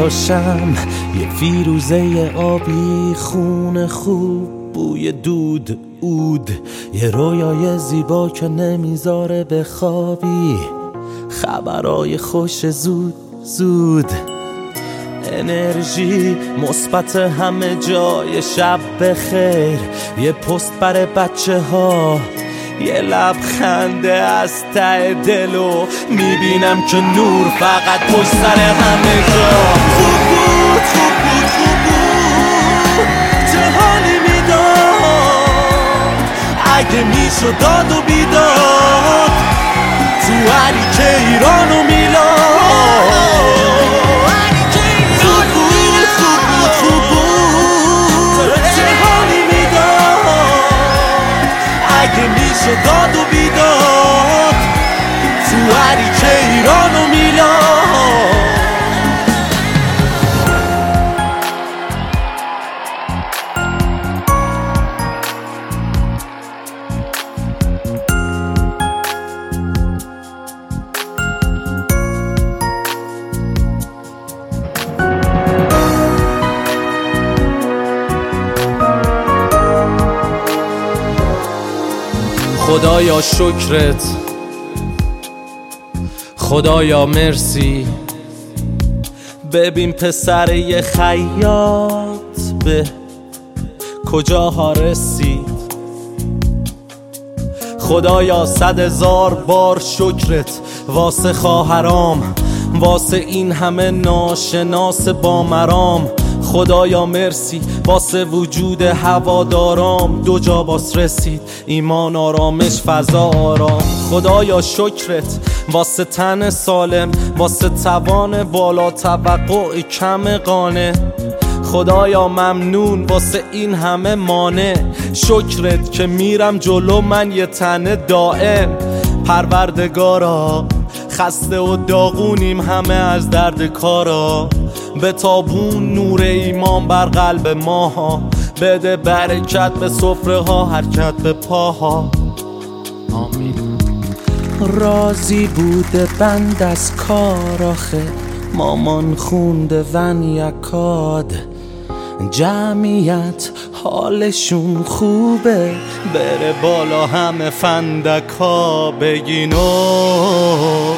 تا شم، یه فیروزه آبی، خون خوب، بوی دود، عود، یه رویای زیبا که نمیذاره بخوابی، خبرای خوش زود زود، انرژی مثبت همه جای، شب بخیر، یه پست برای بچه ها، یه لبخنده از ته دلو میبینم که نور فقط پشت سر همه جا. خوب بود خوب بود خوب بود، چه حالی میداد اگه میشد داد و بیداد تو علی که ایران و میلاد. خوب بود خوب بود خوب بود، چه حالی میداد اگه میشد داد و بیداد تو علی که ایران و میلاد. خدایا شکرت، خدایا مرسی، ببین پسر یه خیاط به کجاها رسید. خدایا 100,000 بار شکرت واسه خواهرام، واسه این همه ناشناس با مرام. خدایا مرسی واسه وجود هوادارام، دو جا باس رسید، ایمان، آرامش، فضا، آرام. خدایا شکرت واسه تن سالم، واسه توان بالا، توقع کم قانع. خدایا ممنون واسه این همه مانع، شکرت که میرم جلو من یه تنه دائم. پروردگارا خسته و داغونیم همه از درد کارا، به تابون نور ایمان بر قلب ماها، بده برکت به سفره ها، حرکت به پاها. آمین. راضی بوده بند از کار آخه، مامان خونده ون یکاد، جمعیت حالشون خوبه، بره بالا همه فندکا بگین اوه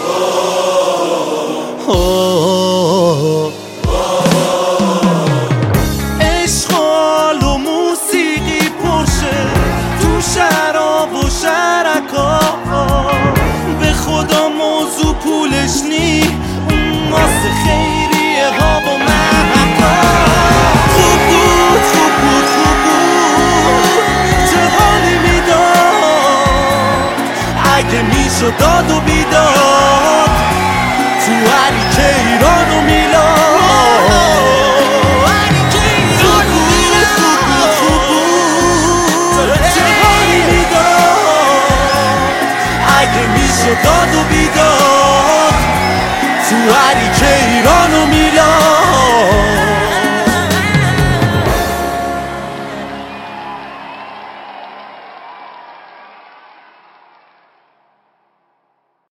اشغال و موسیقی پرشه تو شراب و شرکا، به خدا موضوع پولش نی، واسه خیریه ها و محکا. خوب بود خوب بود خوب بود، چه حالی میداد اگه میشد داد و